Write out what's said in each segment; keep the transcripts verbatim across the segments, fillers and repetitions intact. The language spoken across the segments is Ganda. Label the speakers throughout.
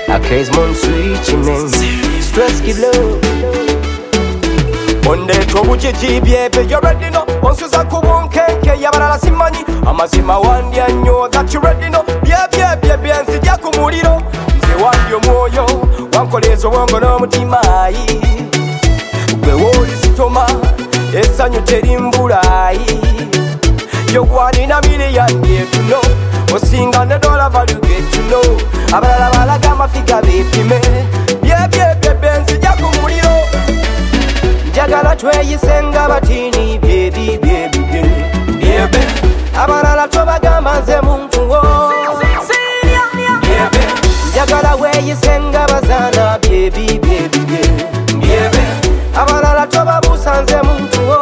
Speaker 1: A case mon switching name. Stress kilo. Onde tobujiji byebe you ready no. Onsuza kubunkenke yabarala simanyi. Amazima wandi anyo that you ready no. Byebye byebye nzija ku muliro. Nze wandi omwoyo wankolezo wongo n'omutima yi. Gwe woli sitoma esanyu terimbulayi. You want in a million get to know. Osinga ne dollar value get to know. Abalala balaga mafiga bepi me. Yeah yeah yeah benzi jako muliro. Jagala tweyisenga batini baby baby baby. Yeah be. Abalala tobagamba nze muntu wo. Yeah be. Jagala weyisenga bazana baby baby baby. Yeah be. Abalala tobabusa nze muntu wo.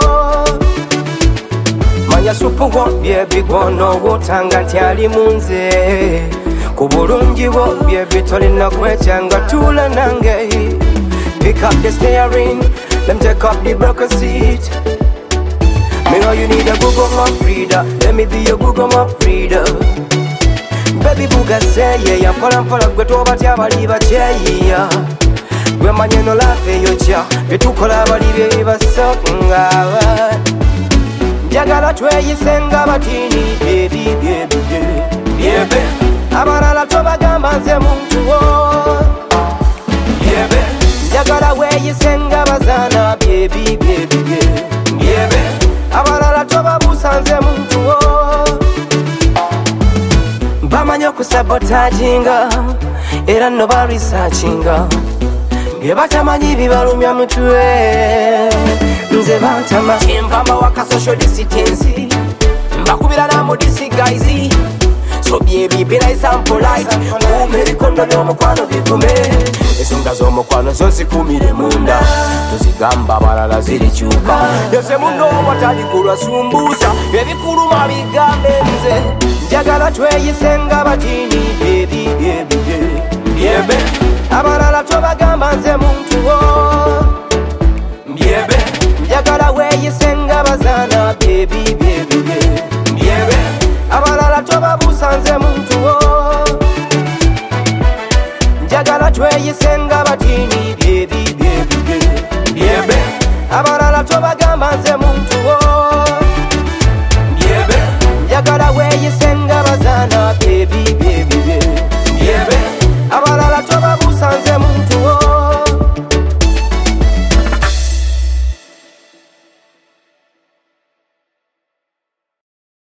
Speaker 1: Manya supu wo byebi gono wotanga ntyali munze. Kubulungi wo byebi tolina kwechanga tula nange. Pick up the steering, let me take up the broken seat. Me know you need a Google Map reader, let me be your Google Map reader. Baby buga say yeah, mpola mpola gwe tobatya bali bacheya. Gwe manye no lafe yocha, bitukola bali bye basonga. Jagala tweyisenga batini baby baby baby. Yeah be. Abalala tobagamba nze muntu wo. Yeah be. Jagala weyisenga bazana baby baby baby. Yeah be. Abalala tobabusa nze muntu wo. Bamanyi okusabotaginga era no ba researchinga. Bye batamanyi bibalumya mutwe. Nze bantama chimpamba waka social distance. Mbakubira na modisi guys. So baby be nice and polite. Kume bikondo n'omukwano bikume. Ensonga z'omukwano zo zikumire munda. Tuzigamba balala zirikyuka. Yose muno watali kulwasumbusa. Ebikuluma bigambe nze. Njagala tweyisenga batini baby baby baby. Yeah be. Abalala tobagamba nze muntu wo. Yeah be. Njagala weyisenga bazana baby baby baby. Yeah be. Abalala tobabusa nze muntu wo. Njagala tweyisenga batini baby baby baby. Yeah be. Abalala tobagamba nze muntu wo. Yeah be. Njagala weyisenga